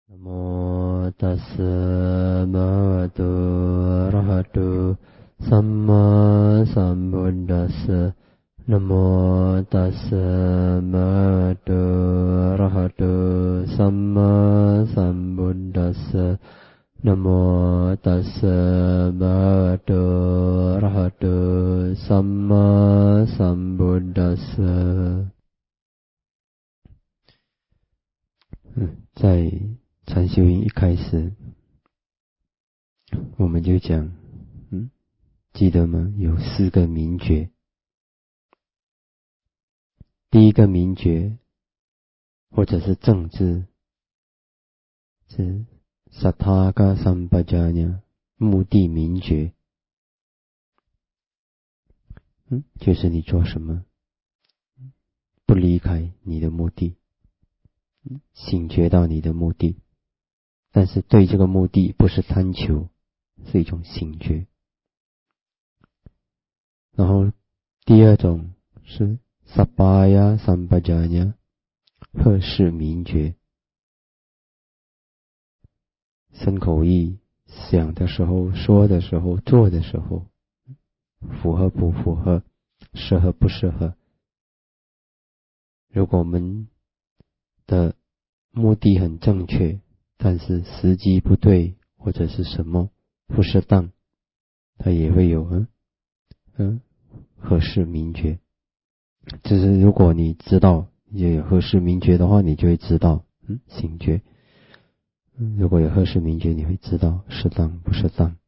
นะโมตัสสะภะคะวะโตอะระหะโตสัมมาสัมพุทธัสสะนะโมตัสสะภะคะวะโตอะระหะโตสัมมาสัมพุทธัสสะนะโมตัสสะภะคะวะโตอะระหะโตสัมมาสัมพุทธัสสะ在禅修营一开始，我们就讲，记得吗？有4个明觉。第一个明觉，或者是正知，是萨他嘎三巴迦尼，目的明觉。就是你做什么，不离开你的目的，醒觉到你的目的。但是对这个目的不是贪求，是一种醒觉。然后第二种是萨巴呀三巴迦尼，合适明觉。身口意想的时候，说的时候，做的时候，符合不符合，适合不适合。如果我们的目的很正确，但是时机不对，或者是什么不适当，它也会有合适明觉。就是如果你知道有合适明觉的话，你就会知道醒觉。如果有合适明觉，你会知道适当不适当。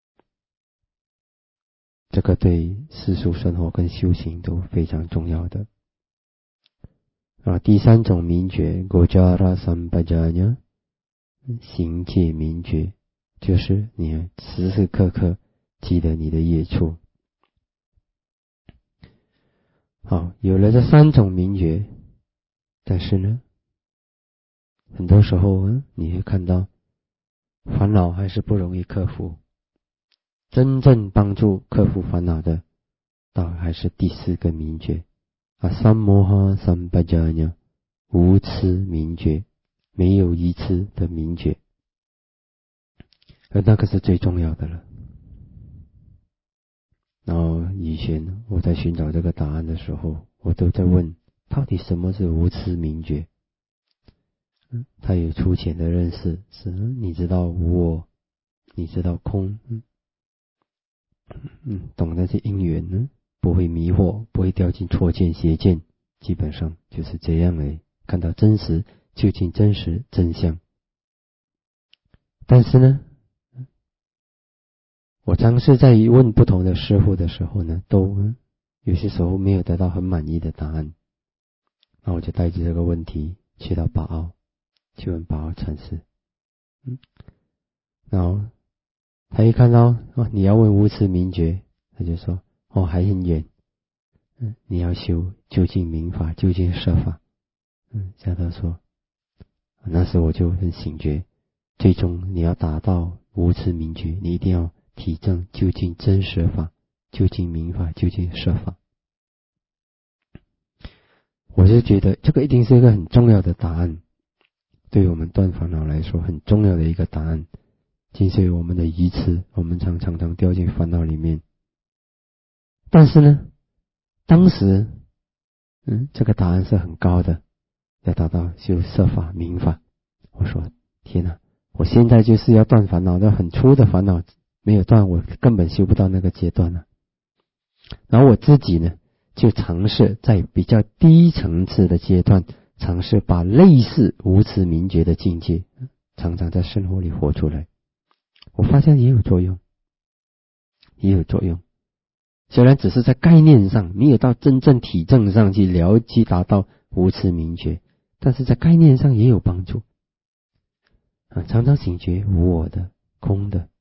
这个对世俗生活跟修行都非常重要的。第三种明觉 Gojara Sampajanya， 行戒明觉，就是你时时刻刻记得你的业处。好，有了这3种明觉，但是呢，很多时候你会看到烦恼还是不容易克服。真正帮助克服烦恼的，倒还是第4个明觉三摩哈三巴迦尼，无痴明觉，没有疑痴的明觉。而那个是最重要的了。然后以前我在寻找这个答案的时候，我都在问，到底什么是无痴明觉？他有粗浅的认识，是你知道无我，你知道空，懂那些因缘呢，不会迷惑，不会掉进错见邪见，基本上就是这样而已。看到真实，究竟真实真相。但是呢，我尝试在问不同的师父的时候呢，都有些时候没有得到很满意的答案。那我就带着这个问题去到巴奥，去问巴奥禅师。然后他一看到你要问无痴明觉，他就说还很远，你要修究竟明法，究竟设法。像他说，那时我就很醒觉，最终你要达到无痴明觉，你一定要体证究竟真实法，究竟明法，究竟设法。我是觉得这个一定是一个很重要的答案，对于我们断烦恼来说很重要的一个答案，尽是我们的愚痴，我们常掉进烦恼里面。但是呢，当时这个答案是很高的，要达到修设法明法。我说天哪，我现在就是要断烦恼，那很粗的烦恼没有断，我根本修不到那个阶段了。然后我自己呢，就尝试在比较低层次的阶段，尝试把类似无痴明觉的境界，常常在生活里活出来。我发现也有作用，虽然只是在概念上，没有到真正体证上去了解达到无痴明觉，但是在概念上也有帮助。常常醒觉无我的、空的，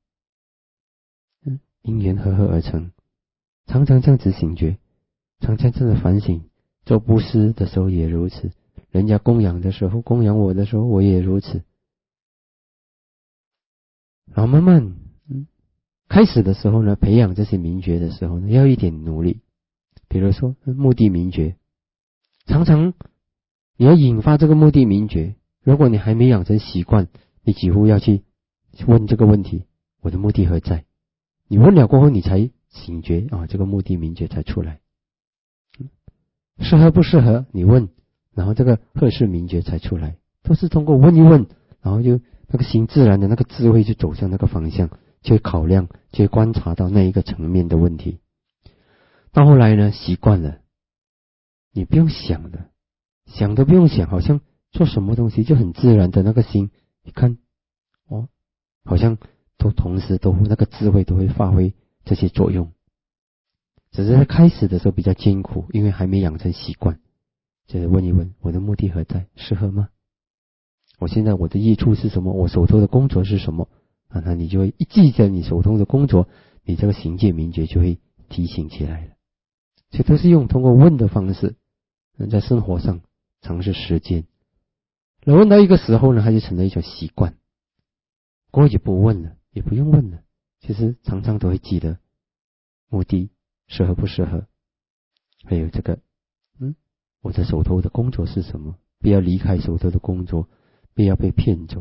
因缘和合而成，常常这样子醒觉，常常这样的反省。做布施的时候也如此，人家供养的时候，供养我的时候，我也如此。然后慢慢开始的时候呢，培养这些明觉的时候呢，要一点努力。比如说目的明觉，常常你要引发这个目的明觉，如果你还没养成习惯， 你几乎要去问这个问题，我的目的何在？你问了过后，你才醒觉啊，这个目的明觉才出来。适合不适合？你问，然后这个合适明觉才出来，都是通过问一问，然后就那个心自然的那个智慧就走向那个方向，就会考量，就会观察到那一个层面的问题。到后来呢，习惯了，你不用想的，想都不用想，好像做什么东西就很自然的那个心，你看，哦，好像都同时都那个智慧都会发挥这些作用。只是在开始的时候比较艰苦，因为还没养成习惯。就是问一问，我的目的何在？适合吗？我现在我的益处是什么？我手头的工作是什么？啊，那你就会一记着你手头的工作，你这个行界明觉就会提醒起来了。所以都是用通过问的方式，在生活上尝试实践。那问到一个时候呢，它就成了一种习惯，过后也不问了，也不用问了。其实常常都会记得目的适合不适合，还有这个，我的手头的工作是什么？不要离开手头的工作，不要被骗走。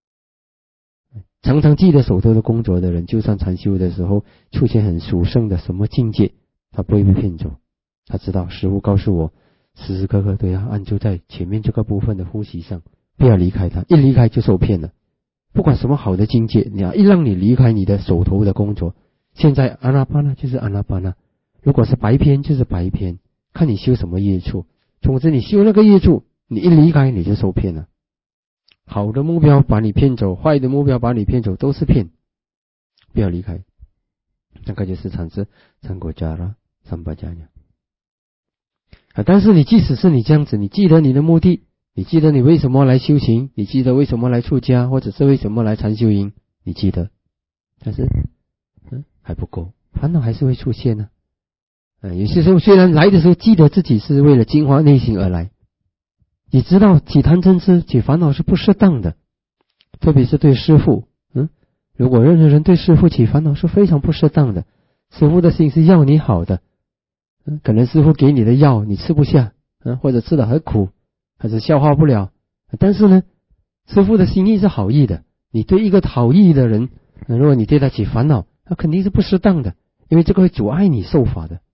常常记得手头的工作的人，就算禅修的时候出现很殊胜的什么境界，他不会被骗走。他知道师父告诉我，时时刻刻都要安住在前面这个部分的呼吸上，不要离开它，一离开就受骗了。不管什么好的境界，你要一让你离开你的手头的工作，现在阿那巴那就是阿那巴那，如果是白篇就是白篇，看你修什么业处。总之你修那个业处，你一离开你就受骗了。好的目标把你骗走，坏的目标把你骗走，都是骗。不要离开，那个就是禅师禅果迦啦三八迦鸟。但是你即使是你这样子，你记得你的目的，你记得你为什么来修行，你记得为什么来出家，或者是为什么来禅修营，你记得，但是还不够，烦恼还是会出现呢。有些时候虽然来的时候记得自己是为了净化内心而来，你知道起贪嗔痴起烦恼是不适当的，特别是对师父，如果任何人对师父起烦恼是非常不适当的。师父的心是要你好的，可能师父给你的药你吃不下，或者吃的很苦，还是消化不了，但是呢，师父的心意是好意的，你对一个好意的人，如果你对他起烦恼，那肯定是不适当的，因为这个会阻碍你受法的。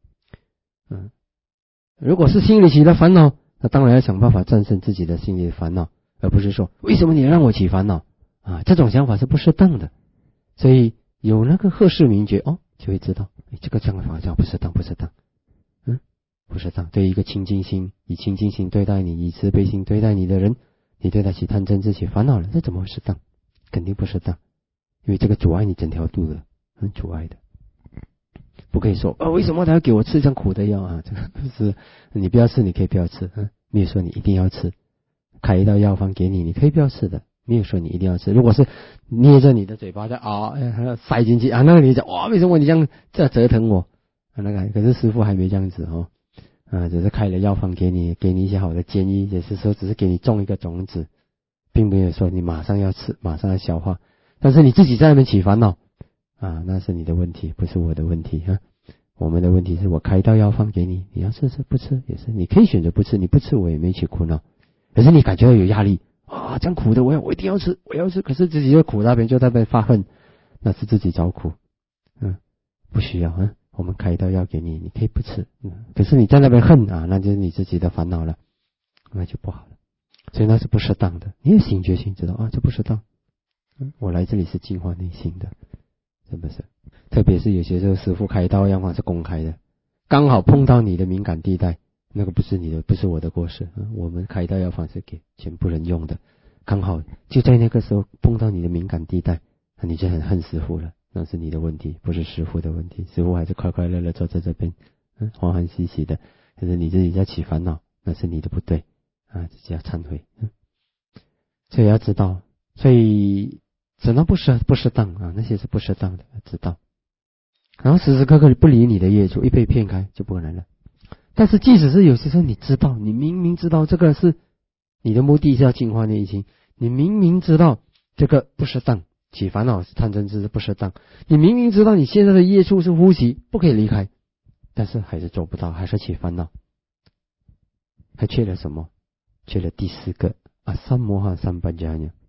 如果是心里起了烦恼，那当然要想办法战胜自己的心里的烦恼，而不是说为什么你让我起烦恼啊？这种想法是不适当的。所以有那个合适明觉，就会知道这个想法叫不适当，不适当，不适当。对一个清净心，以清净心对待你，以慈悲心对待你的人，你对他起贪嗔痴起烦恼了，这怎么会适当？肯定不适当，因为这个阻碍你整条路的，很阻碍的。不可以说为什么他要给我吃这样苦的药啊？这个是你不要吃，你可以不要吃，没有说你一定要吃。开一道药方给你，你可以不要吃的，没有说你一定要吃。如果是捏着你的嘴巴在塞进去那个你讲为什么你这样折腾我那个？可是师父还没这样子只是开了药方给你一些好的建议，也是说只是给你种一个种子，并没有说你马上要吃，马上要消化。但是你自己在那边起烦恼那是你的问题，不是我的问题我们的问题是我开道药方给你，你要吃不吃也是，你可以选择不吃，你不吃我也没去苦恼。可是你感觉到有压力这样苦的我一定要吃，我要吃，可是自己就苦那边就在那边发恨，那是自己找苦。不需要我们开道药给你，你可以不吃，可是你在那边恨那就是你自己的烦恼了，那就不好了。所以那是不适当的，你有醒觉性知道这不适当。我来这里是净化内心的，是不是？特别是有些时候师父开刀药方是公开的，刚好碰到你的敏感地带，那个不是你的，不是我的过失我们开刀药方是给全部人用的，刚好就在那个时候碰到你的敏感地带，那你就很恨师父了，那是你的问题，不是师父的问题。师父还是快快乐乐坐在这边欢欢喜喜的，可是你自己在起烦恼，那是你的不对自己要忏悔所以要知道，所以只能不适当那些是不适当的，知道。然后时时刻刻不理你的业主，一被骗开就不可能了。但是即使是有些时候你知道，你明明知道这个是你的目的是要净化内心，你明明知道这个不适当，起烦恼是贪嗔痴是不适当，你明明知道你现在的业处是呼吸不可以离开，但是还是做不到，还是起烦恼，还缺了什么？缺了第四个三摩哈三般伽呢。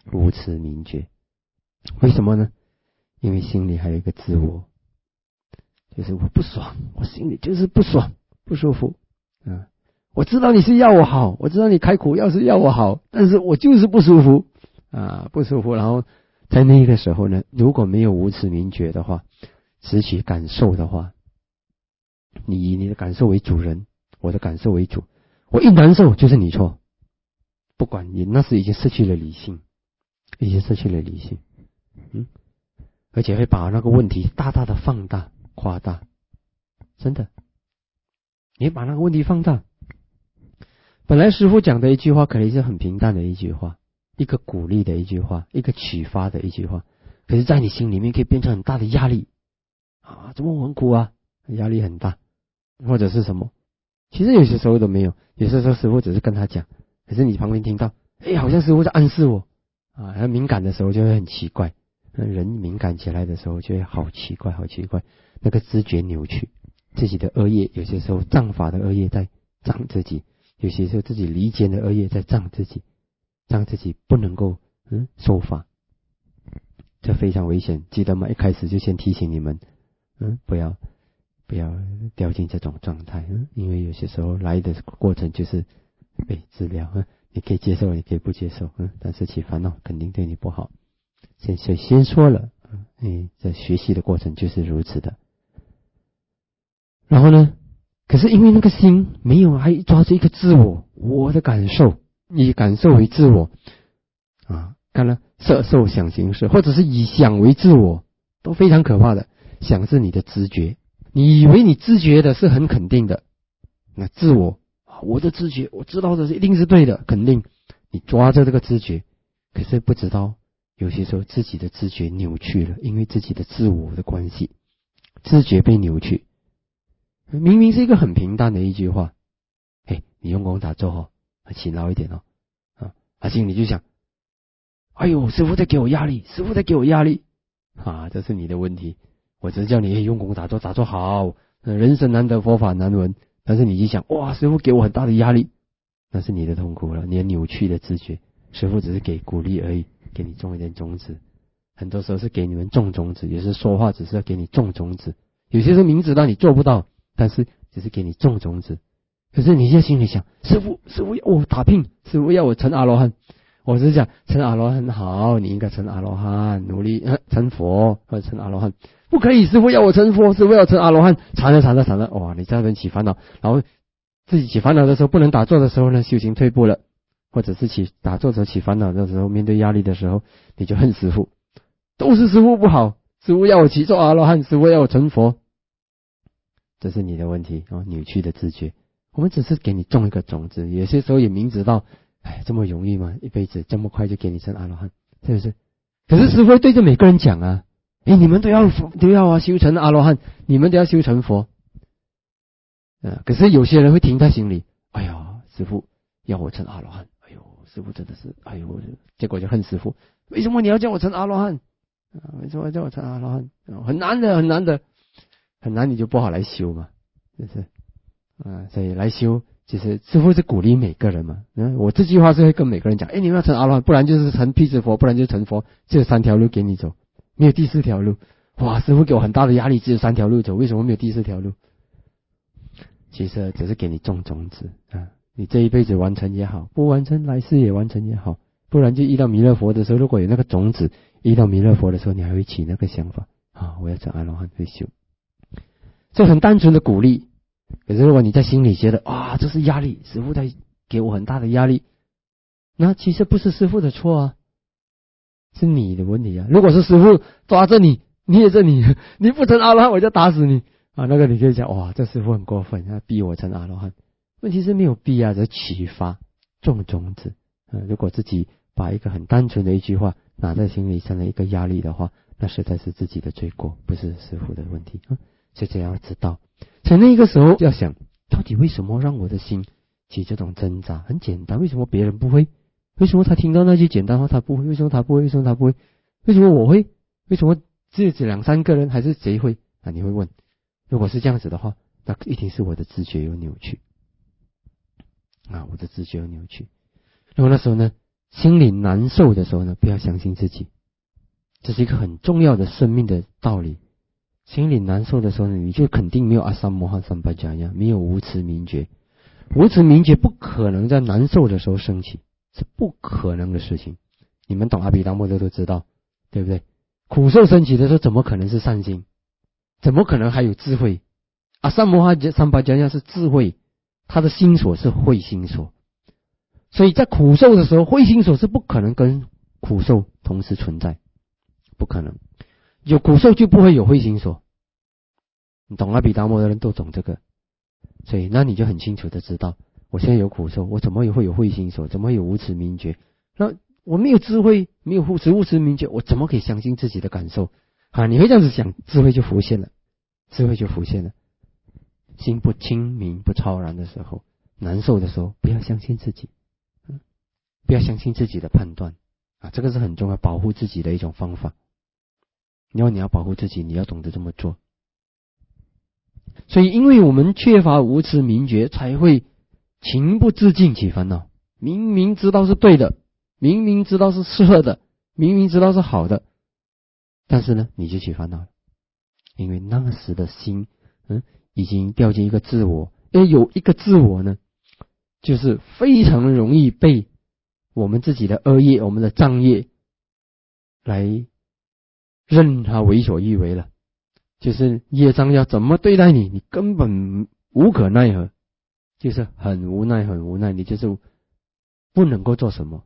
无持明觉。为什么呢？因为心里还有一个自我，就是我不爽，我心里就是不爽，不舒服啊！我知道你是要我好，我知道你开苦药是要我好，但是我就是不舒服啊，不舒服。然后在那个时候呢，如果没有无持明觉的话，只取感受的话，你以你的感受为主人，我的感受为主，我一难受就是你错，不管你那时已经失去了理性，已经失去了理性，而且会把那个问题大大的放大、夸大，真的，你把那个问题放大。本来师父讲的一句话，可能是很平淡的一句话，一个鼓励的一句话，一个启发的一句话，可是在你心里面可以变成很大的压力啊！怎么我很苦啊？压力很大，或者是什么？其实有些时候都没有，有些时候师父只是跟他讲，可是你旁边听到，好像师父在暗示我啊！很敏感的时候就会很奇怪，人敏感起来的时候就会好奇怪，好奇怪，那个知觉扭曲，自己的恶业，有些时候障法的恶业在障自己。有些时候自己离间的恶业在障自己，让自己不能够受法，这非常危险。记得吗？一开始就先提醒你们，不要掉进这种状态，因为有些时候来的过程就是被治疗，你可以接受，你可以不接受，但是起烦恼肯定对你不好。所以先说了，在学习的过程就是如此的。然后呢？可是因为那个心没有还抓住一个自我的感受，以感受为自我啊，看了色受想行识，或者是以想为自我，都非常可怕的。想是你的知觉，你以为你知觉的是很肯定的，那自我我的知觉，我知道的是一定是对的，肯定你抓着这个知觉，可是不知道有些时候自己的知觉扭曲了，因为自己的自我的关系，知觉被扭曲。明明是一个很平淡的一句话，你用功打坐哦，勤劳一点哦，心里就想，哎呦，师父在给我压力，师父在给我压力啊，这是你的问题。我只是叫你用功打坐，打坐好，人生难得佛法难闻，但是你就想，哇，师父给我很大的压力，那是你的痛苦了，你的扭曲的知觉。师父只是给鼓励而已，给你种一点种子，很多时候是给你们种种子，有时说话只是要给你种种子，有些时候明知道你做不到，但是只是给你种种子。可是你在心里想，师父要我打拼，师父要我成阿罗汉，我是讲成阿罗汉好，你应该成阿罗汉，努力成佛或者成阿罗汉，不可以，师父要我成佛，师父要我成阿罗汉，缠了，哇，你在那边起烦恼，然后自己起烦恼的时候不能打坐的时候呢，修行退步了，或者是打坐时候起烦恼的时候，面对压力的时候，你就恨师父，都是师父不好，师父要我起做阿罗汉，师父要我成佛。这是你的问题扭曲的知觉。我们只是给你种一个种子，有些时候也明知道，这么容易吗？一辈子这么快就给你成阿罗汉，是不是？可是师父对着每个人讲啊，你们都要修成阿罗汉，你们都要修成佛。可是有些人会停在心里，哎呀，师父要我成阿罗汉，哎呦，师父真的是，哎呦，结果就恨师父，为什么你要叫我成阿罗汉？为什么要叫我成阿罗汉？很难的，很难，你就不好来修嘛，是不是？所以来修，其实师父是鼓励每个人嘛。我这句话是会跟每个人讲，你们要成阿罗汉，不然就是成辟支佛，不然就是成佛，只有3条路给你走，没有第4条路。哇，师父给我很大的压力，只有3条路走，为什么没有第4条路？其实只是给你种种子你这一辈子完成也好，不完成来世也完成也好，不然就遇到弥勒佛的时候，如果有那个种子，遇到弥勒佛的时候，你还会起那个想法我要成阿罗汉会修。这很单纯的鼓励。可是如果你在心里觉得这是压力，师父在给我很大的压力，那其实不是师父的错是你的问题如果是师父抓着你捏着你，你不成阿罗汉我就打死你那个你可以讲这师父很过分，他逼我成阿罗汉。问题是没有逼只是启发种种子如果自己把一个很单纯的一句话拿在心里成了一个压力的话，那实在是自己的罪过，不是师父的问题所以这样要知道。在那个时候要想，到底为什么让我的心起这种挣扎？很简单，为什么别人不会？为什么他听到那句简单话他不会？为什么他不会？为什么他不会？为什么我会？为什么只有2、3个人还是谁会你会问，如果是这样子的话，那一定是我的知觉有扭曲我的知觉有扭曲。然后那时候呢， 心里难受的时候呢，不要相信自己，这是一个很重要的生命的道理。心里难受的时候呢，你就肯定没有阿三摩哈三巴迦呀，没有无持明觉。无持明觉不可能在难受的时候升起，是不可能的事情。你们懂阿毗达摩的都知道，对不对？苦受升起的时候，怎么可能是善心？怎么可能还有智慧？阿三摩哈三巴迦呀是智慧，他的心所是慧心所，所以在苦受的时候，慧心所是不可能跟苦受同时存在，不可能。有苦受就不会有慧心所，你懂阿毗达摩的人都懂这个，所以那你就很清楚的知道，我现在有苦受，我怎么也会有慧心所，怎么会有无持明觉？那我没有智慧，没有无持明觉，我怎么可以相信自己的感受？你会这样子想，智慧就浮现了，智慧就浮现了。心不清明不超然的时候，难受的时候，不要相信自己，不要相信自己的判断这个是很重要，保护自己的一种方法。你要保护自己，你要懂得这么做。所以因为我们缺乏无持明觉，才会情不自禁起烦恼。明明知道是对的，明明知道是适合的，明明知道是好的，但是呢你就起烦恼了。因为那时的心已经掉进一个自我，有一个自我呢，就是非常容易被我们自己的恶业，我们的障业来任他为所欲为了。就是业障要怎么对待你，你根本无可奈何，就是很无奈很无奈，你就是不能够做什么，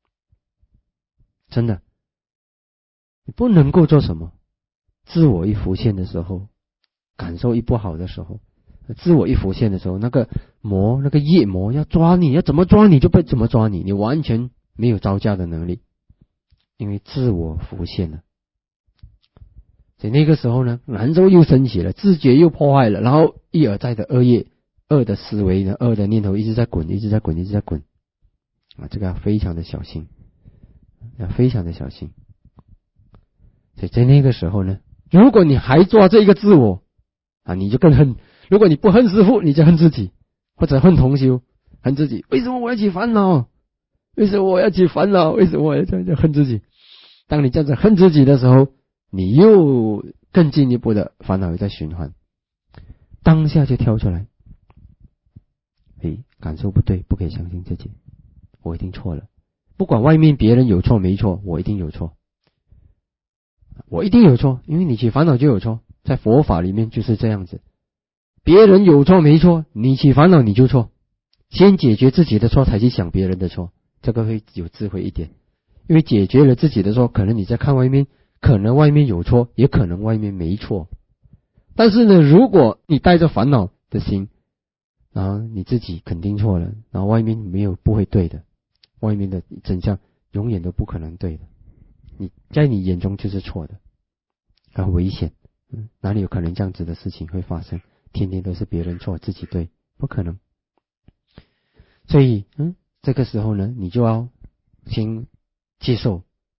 真的你不能够做什么。自我一浮现的时候，感受一不好的时候，自我一浮现的时候，那个魔，那个业魔要抓你，要怎么抓你就被怎么抓你，你完全没有招架的能力，因为自我浮现了。所以那个时候呢，难受又升起了，自觉又破坏了，然后一而再的恶业、恶的思维呢、恶的念头一直在滚，一直在滚，一直在滚这个要非常的小心，要非常的小心。所以在那个时候呢，如果你还抓这个自我你就更恨。如果你不恨师父，你就恨自己，或者恨同修，恨自己。为什么我要起烦恼？为什么我要起烦恼？为什么我要这样恨自己？当你这样子恨自己的时候，你又更进一步的烦恼又在循环。当下就跳出来，感受不对，不可以相信自己，我一定错了。不管外面别人有错没错，我一定有错，我一定有错，因为你起烦恼就有错，在佛法里面就是这样子。别人有错没错，你起烦恼你就错，先解决自己的错才去想别人的错，这个会有智慧一点。因为解决了自己的错，可能你在看外面，可能外面有错，也可能外面没错。但是呢，如果你带着烦恼的心，然后你自己肯定错了，然后外面不会对的，外面的真相永远都不可能对的，你在你眼中就是错的，很危险。哪里有可能这样子的事情会发生？天天都是别人错，自己对，不可能。所以这个时候呢，你就要先接受，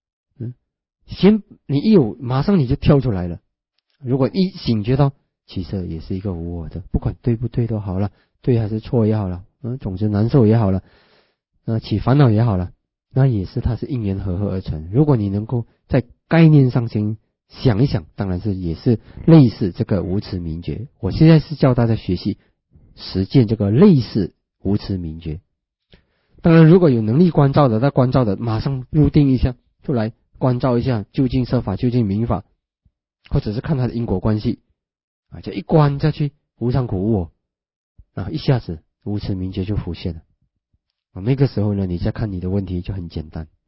你一有马上你就跳出来了。如果一醒觉到其实也是一个无我的，不管对不对都好了，对还是错也好了，总之难受也好了，起烦恼也好了，那也是它是因缘和合而成。如果你能够在概念上先想一想，当然是也是类似这个无持明觉。我现在是教大家学习实践这个类似无持明觉。当然如果有能力关照的，那关照的马上入定一下，就来关照一下究竟摄法究竟明法，或者是看它的因果关系就一关下去，无常苦无我一下子无持明觉就浮现了那个时候呢，你再看你的问题就很简单。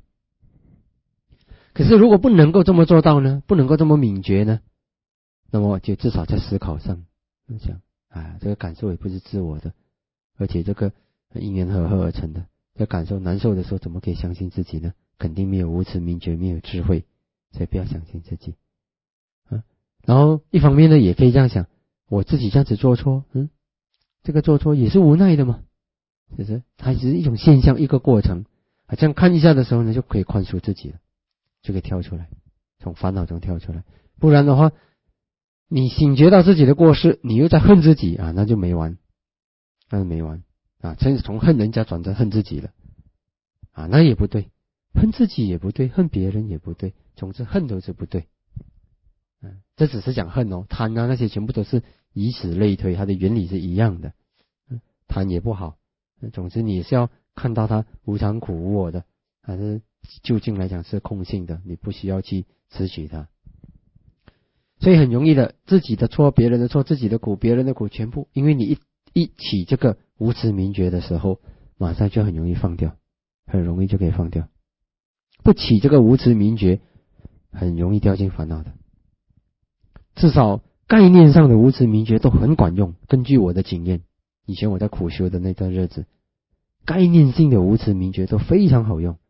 可是如果不能够这么做到呢，不能够这么敏觉呢，那么就至少在思考上想这个感受也不是自我的，而且这个因缘和合而成的，这感受难受的时候怎么可以相信自己呢？肯定没有无持明觉，没有智慧，所以不要相信自己然后一方面呢，也可以这样想，我自己这样子做错这个做错也是无奈的嘛，就是它只是一种现象，一个过程这样看一下的时候呢，就可以宽恕自己了，就可以跳出来，从烦恼中跳出来。不然的话，你醒觉到自己的过失，你又在恨自己那就没完，那就没完甚至从恨人家转成恨自己了那也不对，恨自己也不对，恨别人也不对，总之恨都是不对。这只是讲恨哦，贪那些全部都是以此类推，它的原理是一样的。贪也不好，总之你是要看到它无常苦无我的，还是究竟来讲是空性的，你不需要去持取它。所以很容易的，自己的错、别人的错、自己的苦、别人的苦，全部因为你一起这个无持明觉的时候，马上就很容易放掉，很容易就可以放掉。不起这个无持明觉，很容易掉进烦恼的。至少概念上的无持明觉都很管用。根据我的经验，以前我在苦修的那段日子，概念性的无持明觉都非常好用。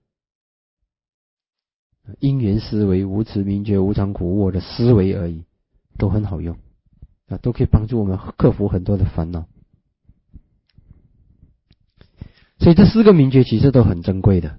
因缘思维、无持明觉、无常苦无我的思维而已，都很好用，都可以帮助我们克服很多的烦恼。所以这4个明觉其实都很珍贵的。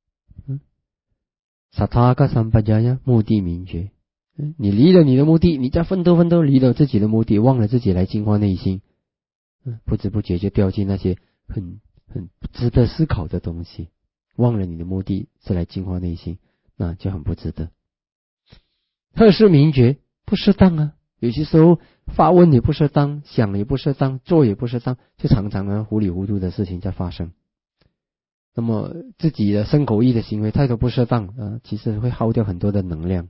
萨他嘎三巴加呀，目的明觉。你离了你的目的，你在奋斗离了自己的目的，忘了自己来净化内心，不知不觉就掉进那些很值得思考的东西，忘了你的目的是来净化内心，那就很不值得。特事明觉不适当啊，有些时候发问也不适当，想也不适当，做也不适当，就常常糊里糊涂的事情在发生。那么自己的身口意的行为态度不适当其实会耗掉很多的能量。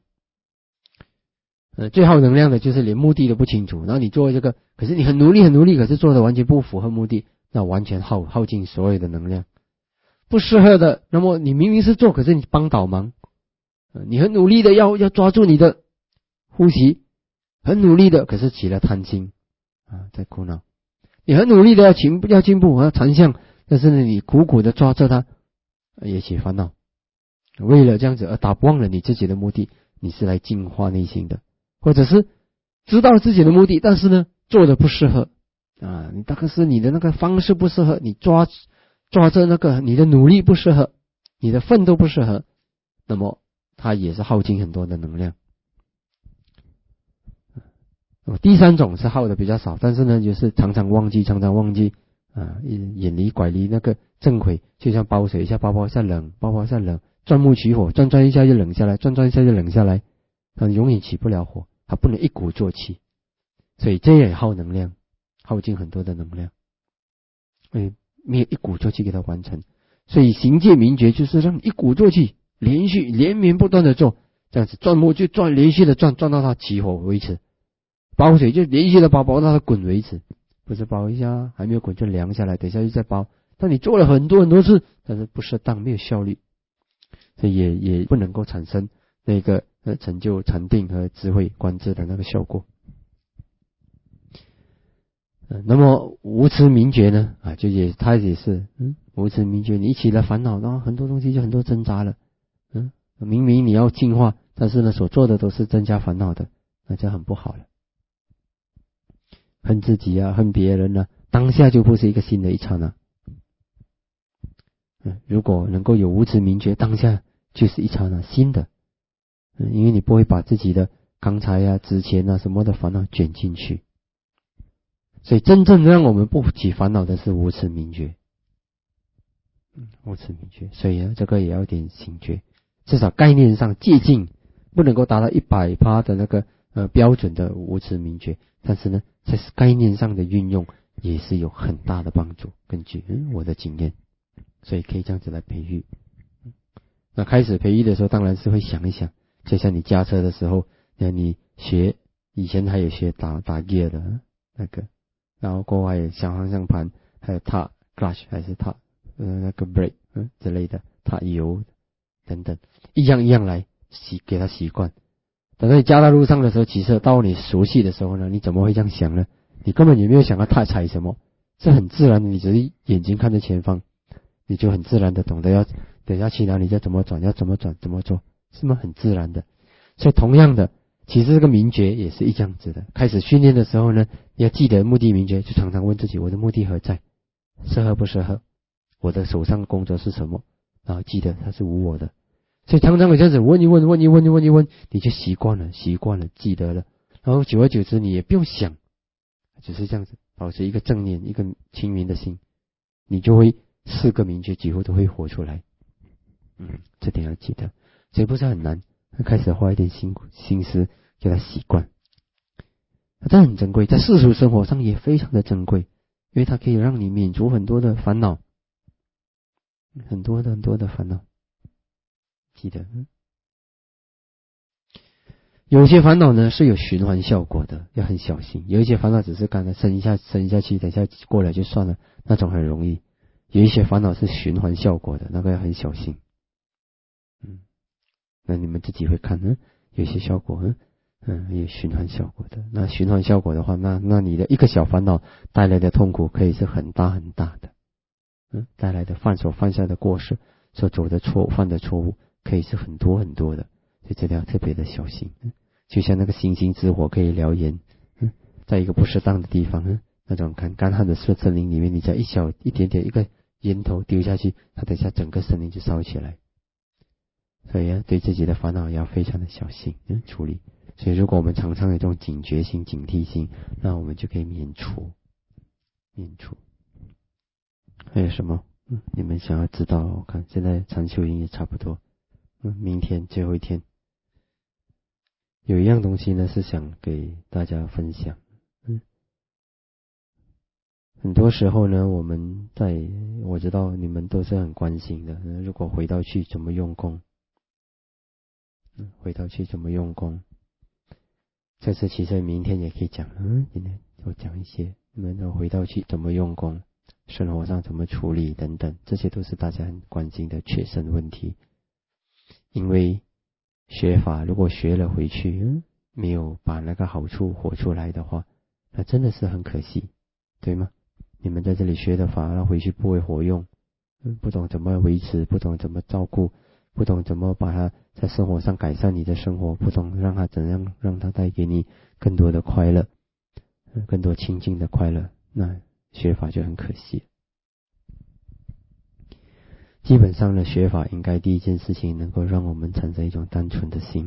最耗能量的就是连目的都不清楚，然后你做这个，可是你很努力，可是做的完全不符合目的，那完全耗尽所有的能量。不适合的，那么你明明是做，可是你帮倒忙。你很努力的要抓住你的呼吸，很努力的，可是起了贪心在苦恼。你很努力的要进步禅相，但是呢，你苦苦的抓着它，也起烦恼。为了这样子而打忘了你自己的目的，你是来净化内心的。或者是知道自己的目的，但是呢做的不适合你大概是你的那个方式不适合，你抓着那个你的努力不适合，你的奋斗不适合，那么它也是耗尽很多的能量。第3种是耗的比较少，但是呢就是常常忘记远离拐离那个正轨，就像包水一下包一下冷，包一下冷，钻木取火，钻一下就冷下来，钻一下就冷下来，永远起不了火，它不能一鼓作气，所以这也耗能量，耗尽很多的能量，没有一鼓作气给它完成。所以行戒明觉就是让一鼓作气，连续连绵不断的做，这样子钻木就钻，连续的钻到它起火为止，包水就连续的包到它滚为止，不是包一下还没有滚就凉下来，等一下就再包。但你做了很多次，但是不适当，没有效率，所以也不能够产生那个成就禅定和智慧观智的那个效果。那么无持明觉呢它也是无持明觉，你一起了烦恼，然后很多东西就很多挣扎了。明明你要净化，但是呢所做的都是增加烦恼的，那就很不好了。恨自己恨别人当下就不是一个新的一刹那。如果能够有无持明觉，当下就是一刹那新的。因为你不会把自己的刚才之前什么的烦恼卷进去。所以真正让我们不起烦恼的是无持明觉。无持明觉，所以这个也要点醒觉，至少概念上接近，不能够达到100%的那个标准的无持明觉，但是呢在概念上的运用也是有很大的帮助，根据我的经验，所以可以这样子来培育。那开始培育的时候当然是会想一想，就像你驾车的时候，你学以前还有学打 gear 的那个，然后过后还有小方向盘，还有踏 clutch 还是踏那个 brake 之类的，踏油等等，一样来给它习惯。等到你加到路上的时候，骑车到你熟悉的时候呢，你怎么会这样想呢？你根本也没有想要踩什么，是很自然的，你只是眼睛看着前方，你就很自然的懂得要等下去哪里要怎么转，要怎么转怎么做，是吗？很自然的。所以同样的，其实这个明觉也是一样子的。开始训练的时候呢，你要记得目的明觉，就常常问自己，我的目的何在？适合不适合？我的手上的工作是什么？然后记得它是无我的。所以常常有这样子问一问，你就习惯了，记得了。然后久而久之，你也不用想，只是这样子保持一个正念，一个清明的心，你就会4个明觉几乎都会活出来。 这点要记得。所以不是很难，开始花一点心思给他习惯。这很珍贵，在世俗生活上也非常的珍贵，因为它可以让你免除很多的烦恼，很多的烦恼。记得，有些烦恼呢是有循环效果的，要很小心。有一些烦恼只是刚才生一下去，等一下过来就算了，那种很容易。有一些烦恼是循环效果的，那个要很小心。那你们自己会看，有些效果，有循环效果的。那循环效果的话，那你的一个小烦恼带来的痛苦可以是很大很大的，带来的犯下的过失，所走的犯的错误，可以是很多很多的，所以这里要特别的小心。就像那个星星之火可以燎原，在一个不适当的地方，那种干旱的森林里面，你在一点点一个烟头丢下去，它等下整个森林就烧起来。所以对自己的烦恼要非常的小心处理。所以如果我们常常有这种警觉心、警惕心，那我们就可以免除。还有什么？你们想要知道？我看现在禅修营也差不多，明天最后一天，有一样东西呢是想给大家分享。很多时候呢，我知道你们都是很关心的，如果回到去怎么用功？这次其实明天也可以讲，今天我讲一些，你们回到去怎么用功，生活上怎么处理等等，这些都是大家很关心的切身问题。因为学法如果学了回去，没有把那个好处活出来的话，那真的是很可惜，对吗？你们在这里学的法，那回去不会活用，不懂怎么维持，不懂怎么照顾，不懂怎么把它在生活上改善你的生活，不懂怎样让它带给你更多的快乐，更多清净的快乐，那学法就很可惜。基本上呢，学法应该第一件事情能够让我们产生一种单纯的心，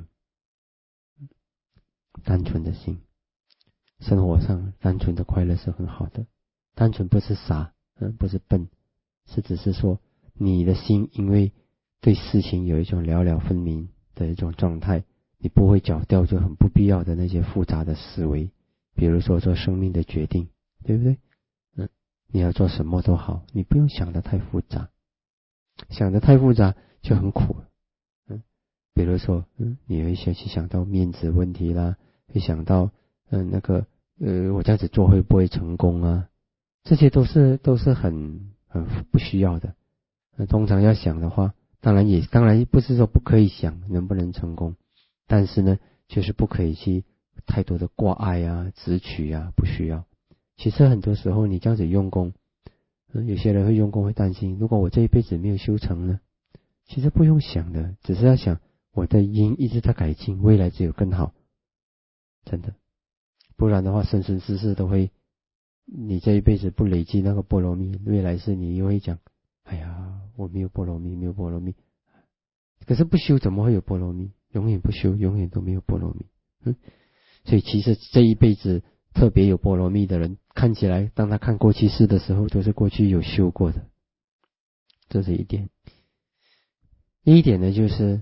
生活上单纯的快乐是很好的。单纯不是傻，不是笨，是只是说你的心因为对事情有一种了了分明的一种状态，你不会搅掉就很不必要的那些复杂的思维，比如说做生命的决定，对不对？你要做什么都好，你不用想得太复杂，想得太复杂就很苦。比如说，你会先去想到面子问题啦，会想到我这样子做会不会成功啊？这些都是很不需要的。通常要想的话，当然不是说不可以想能不能成功，但是呢，就是不可以去太多的挂碍啊、执取啊，不需要。其实很多时候你这样子用功，有些人会用功会担心，如果我这一辈子没有修成呢？其实不用想的，只是要想我的因一直在改进，未来只有更好，真的。不然的话，生生世世都会，你这一辈子不累积那个波罗蜜，未来世你又会讲，哎呀，我没有波罗蜜。可是不修怎么会有波罗蜜？永远不修，永远都没有波罗蜜。所以其实这一辈子特别有波罗蜜的人，看起来当他看过去世的时候，都是过去有修过的。这是一点。一点呢，就是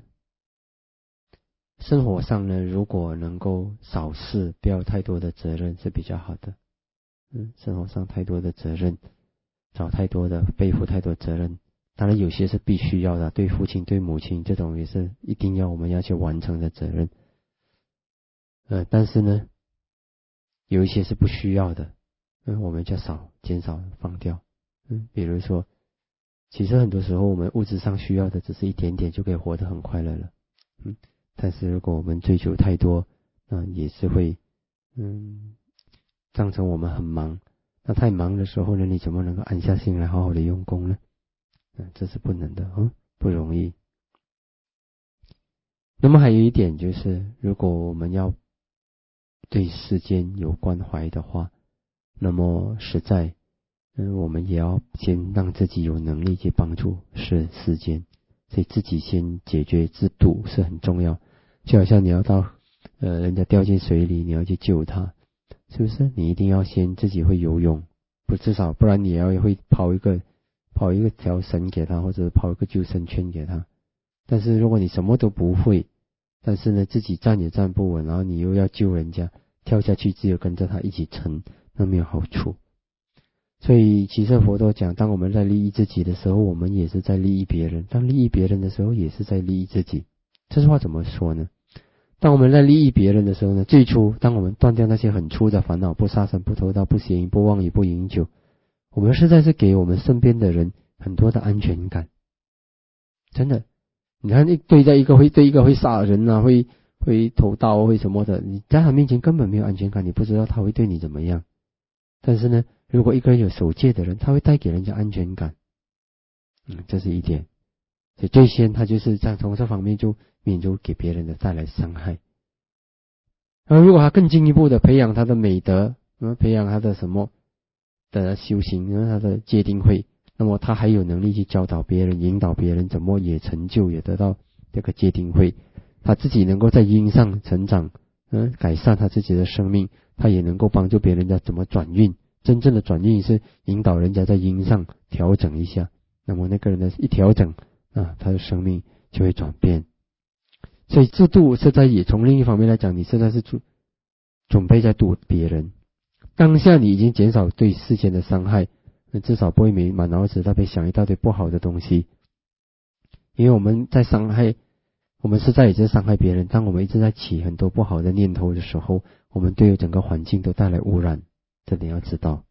生活上呢，如果能够少事，不要太多的责任是比较好的。生活上太多的责任，背负太多责任，当然有些是必须要的，对父亲对母亲这种也是一定要我们要去完成的责任。但是呢，有一些是不需要的，我们就减少放掉。比如说，其实很多时候我们物质上需要的只是一点点就可以活得很快乐了。但是如果我们追求太多，也是会造成我们很忙。那太忙的时候呢，你怎么能够安下心来好好的用功呢？这是不能的，不容易。那么还有一点就是，如果我们要对世间有关怀的话，那么实在我们也要先让自己有能力去帮助世间，所以自己先解决自度是很重要。就好像你要到人家掉进水里，你要去救他，是不是？你一定要先自己会游泳，不然你要会跑一个条绳给他，或者跑一个救生圈给他。 但是如果你什么都不会，但是呢自己站也站不稳，然后你又要救人家，跳下去只有跟着他一起沉，那没有好处。所以其实佛陀讲，当我们在利益自己的时候，我们也是在利益别人；当利益别人的时候，也是在利益自己。这句话怎么说呢？当我们在利益别人的时候呢，最初当我们断掉那些很粗的烦恼，不杀生、不偷盗、不邪淫、不妄语、不饮酒，我们实在是给我们身边的人很多的安全感。真的，你看对一个会杀人啊，会偷盗会什么的，你在他面前根本没有安全感，你不知道他会对你怎么样。但是呢，如果一个人有守戒的人，他会带给人家安全感。这是一点。所以最先他就是在从这方面就免除给别人的带来伤害。而如果他更进一步的培养他的美德，培养他的什么的修行，他的戒定慧，那么他还有能力去教导别人，引导别人怎么也成就，也得到这个戒定慧。他自己能够在因上成长，改善他自己的生命，他也能够帮助别人家怎么转运。真正的转运是引导人家在因上调整一下，那么那个人的一调整他的生命就会转变。所以自度是在也从另一方面来讲，你现在是准备在度别人。当下你已经减少对世间的伤害，至少不会满脑子特别想一大堆不好的东西。因为我们在伤害，我们实在也是伤害别人。当我们一直在起很多不好的念头的时候，我们对整个环境都带来污染，这点要知道。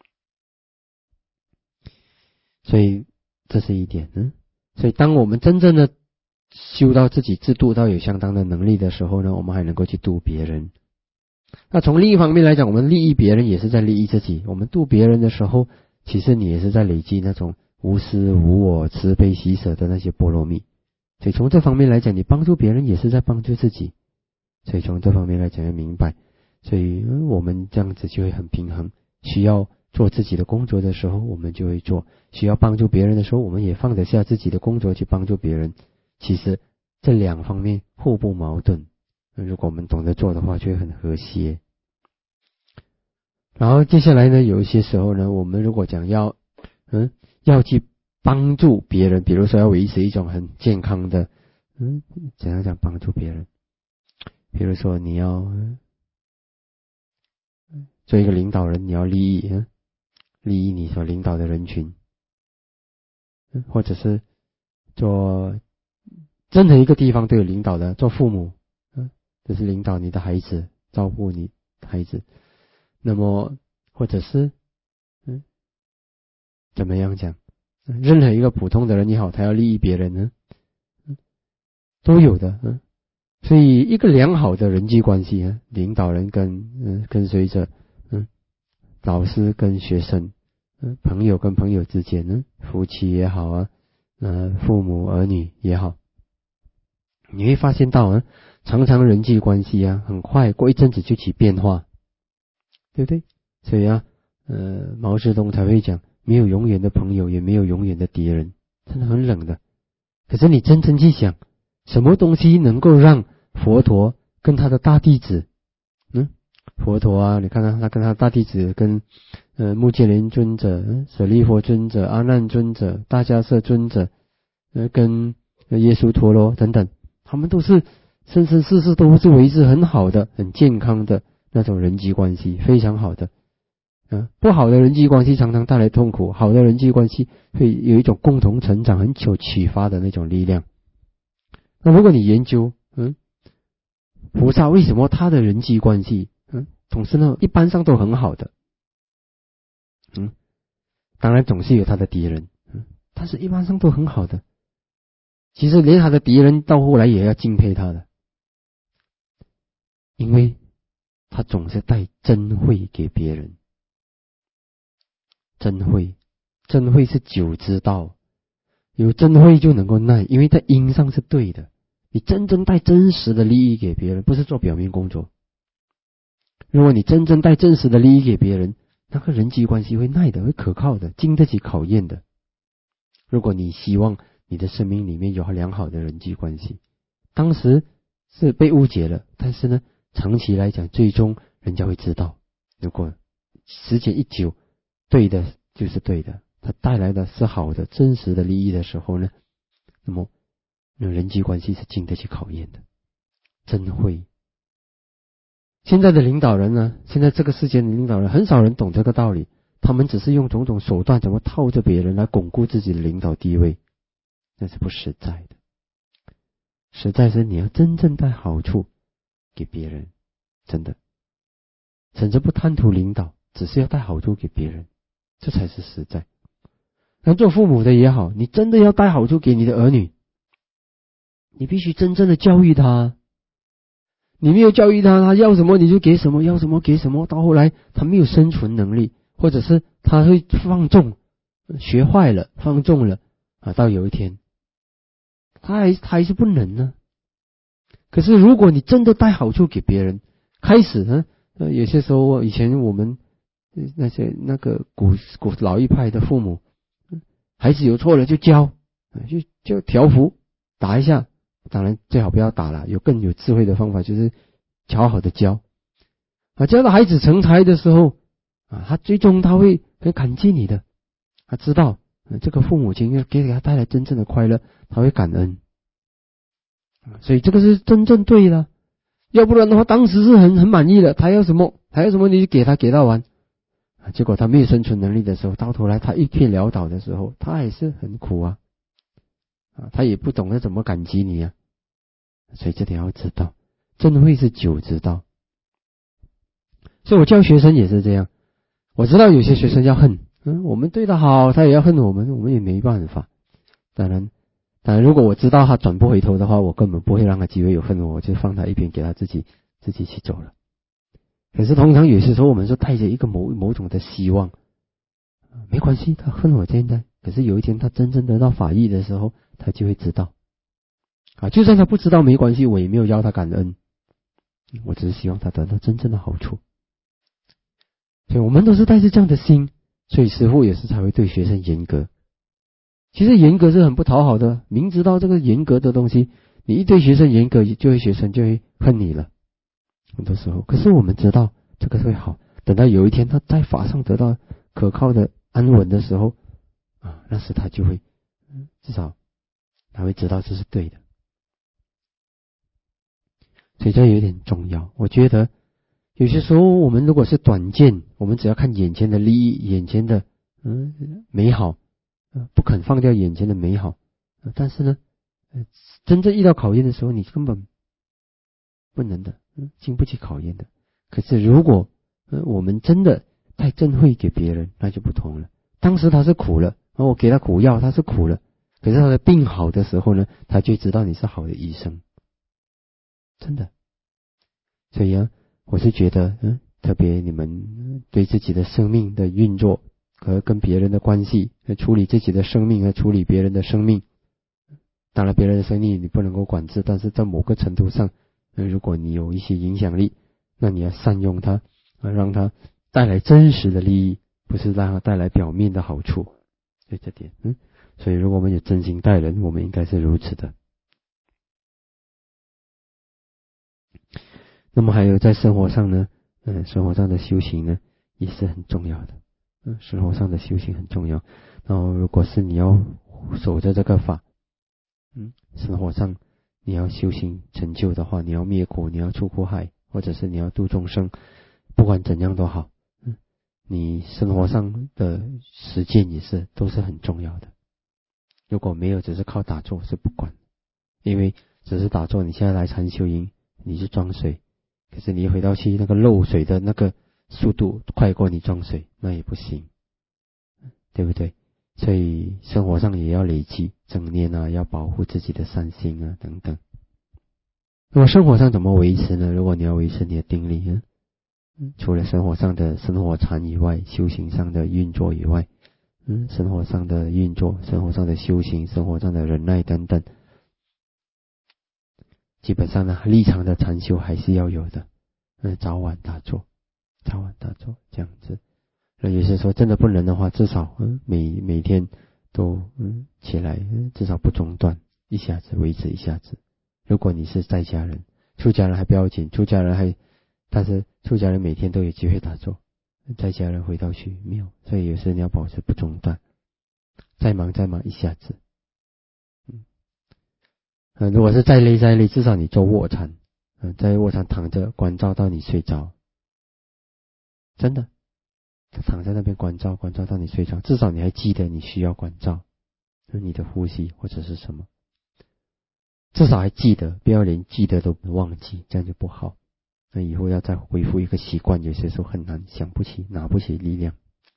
所以这是一点。所以当我们真正的修到自己自度到有相当的能力的时候呢，我们还能够去度别人。那从另一方面来讲，我们利益别人也是在利益自己。我们度别人的时候，其实你也是在累积那种无私无我、慈悲喜舍的那些波罗蜜。所以从这方面来讲，你帮助别人也是在帮助自己。所以从这方面来讲要明白，所以我们这样子就会很平衡。需要做自己的工作的时候，我们就会做；需要帮助别人的时候，我们也放得下自己的工作去帮助别人。其实这两方面互不矛盾，如果我们懂得做的话，就会很和谐。然后接下来呢，有一些时候呢，我们如果讲要去帮助别人，比如说要维持一种很健康的怎样讲帮助别人，比如说你要做一个领导人，你要利益你所领导的人群，或者是做任何一个地方都有领导的，做父母就是领导你的孩子，照顾你的孩子。那么或者是怎么样讲，任何一个普通的人也好，他要利益别人呢，都有的。所以一个良好的人际关系，领导人跟随者，老师跟学生，朋友跟朋友之间，夫妻也好父母儿女也好，你会发现到常常人际关系很快过一阵子就起变化，对不对？所以毛泽东才会讲，没有永远的朋友，也没有永远的敌人，真的很冷的。可是你真正去想，什么东西能够让佛陀跟他的大弟子佛陀你看他跟他大弟子跟目犍连尊者、舍利弗尊者、阿难尊者、大迦叶尊者跟耶稣陀罗等等，他们都是生生世世都是维持很好的、很健康的那种人际关系，非常好的。不好的人际关系常常带来痛苦，好的人际关系会有一种共同成长、很有启发的那种力量。那如果你研究菩萨为什么他的人际关系总是一般上都很好的，当然总是有他的敌人，但是一般上都很好的。其实连他的敌人到后来也要敬佩他的，因为他总是带真慧给别人。真慧是九之道，有真慧就能够耐，因为在因上是对的。你真正带真实的利益给别人，不是做表面工作。如果你真正带真实的利益给别人，那个人际关系会耐的，会可靠的，经得起考验的。如果你希望你的生命里面有良好的人际关系，当时是被误解了，但是呢，长期来讲，最终人家会知道，如果时间一久，对的就是对的，它带来的是好的真实的利益的时候呢，那么那人际关系是经得起考验的。真会。现在的领导人呢，现在这个世界的领导人很少人懂这个道理，他们只是用种种手段怎么套着别人来巩固自己的领导地位，那是不实在的。实在是你要真正带好处给别人，真的，甚至不贪图领导，只是要带好处给别人，这才是实在。那做父母的也好，你真的要带好处给你的儿女，你必须真正的教育他。你没有教育他，他要什么你就给什么，要什么给什么，到后来他没有生存能力，或者是他会放纵，学坏了，放纵了到有一天他还是不能呢。可是如果你真的带好处给别人，开始呢，有些时候以前我们那个古老一派的父母，孩子有错了就教，就调服，打一下。当然最好不要打了，有更有智慧的方法，就是好好的教教到孩子成才的时候他最终他会很感激你的，他知道这个父母亲要给他带来真正的快乐，他会感恩所以这个是真正对的。要不然的话，当时是很满意的，他要什么你就给他，给到完结果他没有生存能力的时候，到头来他一片潦倒的时候，他也是很苦他也不懂得怎么感激你所以这点要知道，真会是酒之道。所以我教学生也是这样，我知道有些学生要恨我们对他好，他也要恨我们也没办法。当然如果我知道他转不回头的话，我根本不会让他机会有恨我就放他一边，给他自己去走了。可是通常有些时候我们是带着一个某种的希望，没关系，他恨我现在，可是有一天他真正得到法益的时候，他就会知道就算他不知道没关系，我也没有要他感恩，我只是希望他得到真正的好处。所以我们都是带着这样的心，所以师父也是才会对学生严格。其实严格是很不讨好的，明知道这个严格的东西，你一对学生严格，学生就会恨你了。很多时候，可是我们知道这个会好，等到有一天他在法上得到可靠的安稳的时候那时他就会至少他会知道这是对的。所以这有点重要。我觉得有些时候我们如果是短见，我们只要看眼前的利益，眼前的美好不肯放掉眼前的美好但是呢真正遇到考验的时候，你根本不能的经不起考验的。可是如果我们真的带真慧给别人，那就不同了。当时他是苦了我给他苦药，他是苦了，可是他的病好的时候呢，他就知道你是好的医生，真的。所以我是觉得特别你们对自己的生命的运作和跟别人的关系，处理自己的生命和处理别人的生命，当然别人的生命你不能够管制，但是在某个程度上如果你有一些影响力，那你要善用它让它带来真实的利益，不是让它带来表面的好处。所以这点所以如果我们有真心待人，我们应该是如此的。那么还有在生活上呢生活上的修行呢也是很重要的生活上的修行很重要。然后如果是你要守着这个法生活上你要修行成就的话，你要灭苦，你要出苦海，或者是你要度众生，不管怎样都好你生活上的实践也是都是很重要的。如果没有只是靠打坐是不管，因为只是打坐，你现在来禅修营你是装水，可是你一回到去那个漏水的那个速度快过你装水，那也不行，对不对？所以生活上也要累积正念要保护自己的善心等等。那么生活上怎么维持呢？如果你要维持你的定力除了生活上的生活禅以外，修行上的运作以外生活上的运作，生活上的修行，生活上的忍耐等等，基本上呢立场的禅修还是要有的早晚打坐这样子。那有些时候真的不能的话，至少每天都起来至少不中断，一下子维持一下子。如果你是在家人，出家人还不要紧，但是出家人每天都有机会打坐，在家人回到去没有，所以有时你要保持不中断，再忙一下子如果是再累，至少你做卧蚕，在卧蚕躺着关照到你睡着，真的，躺在那边关照到你睡着，至少你还记得你需要关照，你的呼吸或者是什么，至少还记得，不要连记得都忘记，这样就不好。那以后要再恢复一个习惯，有些时候很难，想不起，拿不起力量。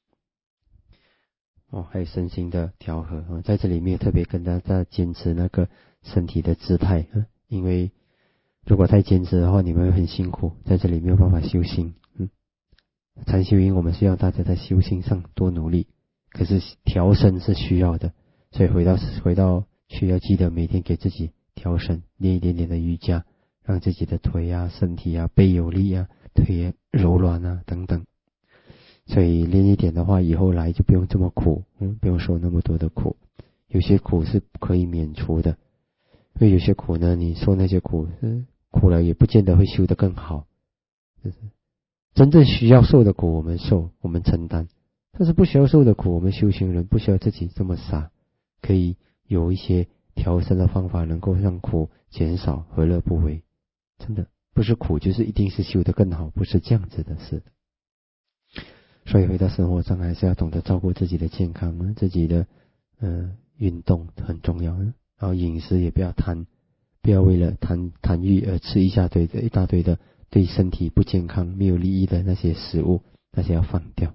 还有身心的调和，在这里面特别跟大家坚持那个身体的姿态，因为如果太坚持的话，你们会很辛苦，在这里没有办法修行。禅修营我们需要大家在修行上多努力，可是调身是需要的，所以回到去要记得每天给自己调身，练一点点的瑜伽，让自己的腿啊、身体啊、背有力啊、腿柔软啊等等。所以练一点的话，以后来就不用这么苦，不用受那么多的苦。有些苦是可以免除的，因为有些苦呢，你受那些苦，苦了也不见得会修得更好。真正需要受的苦我们受，我们承担，但是不需要受的苦，我们修行人不需要自己这么傻，可以有一些调身的方法，能够让苦减少，何乐不为？真的不是苦就是一定是修得更好，不是这样子的事。所以回到生活上，还是要懂得照顾自己的健康，自己的运动很重要，然后饮食也不要贪，不要为了贪欲而吃一大堆的对身体不健康、没有利益的那些食物，那些要放掉。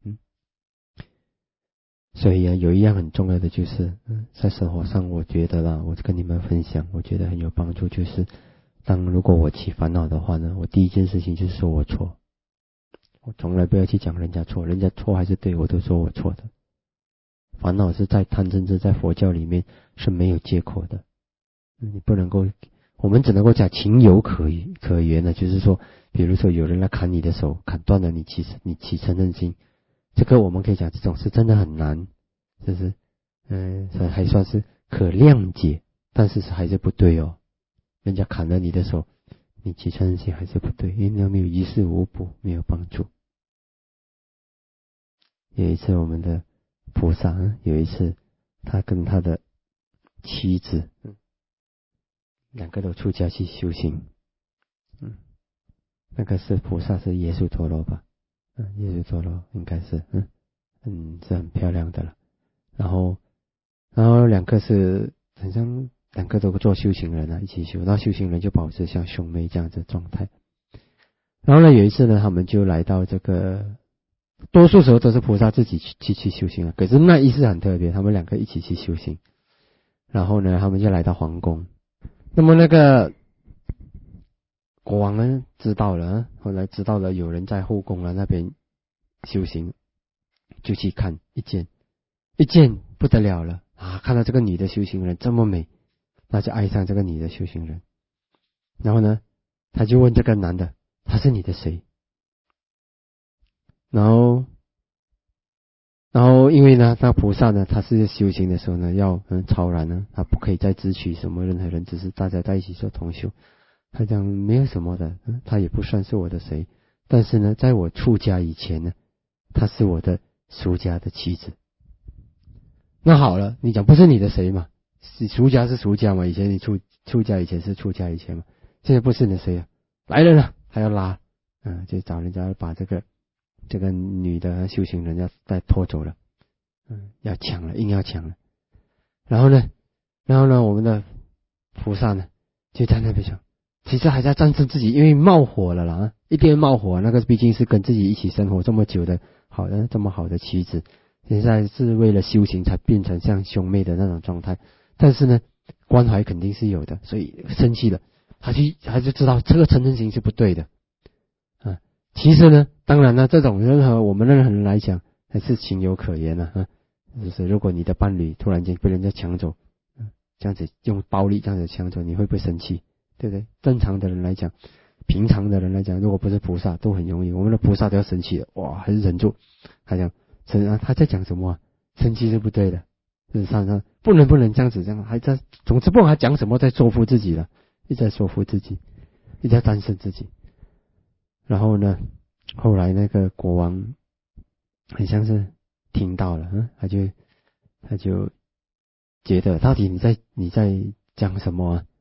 所以有一样很重要的就是，在生活上，我觉得啦，我跟你们分享，我觉得很有帮助，就是如果我起烦恼的话呢，我第一件事情就是说我错。我从来不要去讲人家错，人家错还是对，我都说我错的。烦恼是在贪嗔痴，在佛教里面是没有借口的，你不能够，我们只能够讲情有可原的，就是说，比如说有人来砍你的手，砍断了你起嗔恨心，这个我们可以讲这种是真的很难，就是还算是可谅解，但是还是不对哦。人家砍了你的手，你起嗔恨心还是不对，因为那没有于事无补，没有帮助。有一次我们的菩萨，有一次他跟他的妻子，两个都出家去修行，那个是菩萨是耶稣陀罗吧，耶稣陀罗应该是，是很漂亮的了。然后两个是好像两个都做修行人一起修，那修行人就保持像兄妹这样子的状态。然后呢，有一次呢，他们就来到这个。多数时候都是菩萨自己去修行，可是那一次很特别，他们两个一起去修行。然后呢，他们就来到皇宫。那么那个国王呢知道了，后来知道了有人在后宫那边修行，就去看，一见不得了了看到这个女的修行人这么美，那就爱上这个女的修行人。然后呢，他就问这个男的，他是你的谁？然后因为呢，那菩萨呢，他是修行的时候呢，要超然呢，他不可以再支取什么任何人，只是大家在一起做同修。他讲没有什么的，他也不算是我的谁，但是呢，在我出家以前呢，他是我的俗家的妻子。那好了，你讲不是你的谁嘛？俗家是俗家嘛？以前你出家以前是出家以前嘛？现在不是你的谁啊？来人了，还要拉，就找人家把这个女的修行人要再拖走了，要抢了，硬要抢了。然后呢，我们的菩萨呢，就在那边想，其实还在战胜自己，因为冒火了啦，一定冒火。那个毕竟是跟自己一起生活这么久的这么好的妻子，现在是为了修行才变成像兄妹的那种状态。但是呢，关怀肯定是有的，所以生气了，他就知道这个嗔恨心是不对的。其实呢，当然呢，这种我们任何人来讲还是情有可原的就是如果你的伴侣突然间被人家抢走，这样子用暴力这样子抢走，你会不会生气？对不对？正常的人来讲，平常的人来讲，如果不是菩萨都很容易，我们的菩萨都要生气了，哇，还是忍住。他讲他在讲什么生气是不对的，就是上不能这样子，这样还在，总之不管他讲什么，在说服自己了，一直在说服自己，一直在战胜自己。然后呢，后来那个国王很像是听到了，他就觉得到底你在讲什么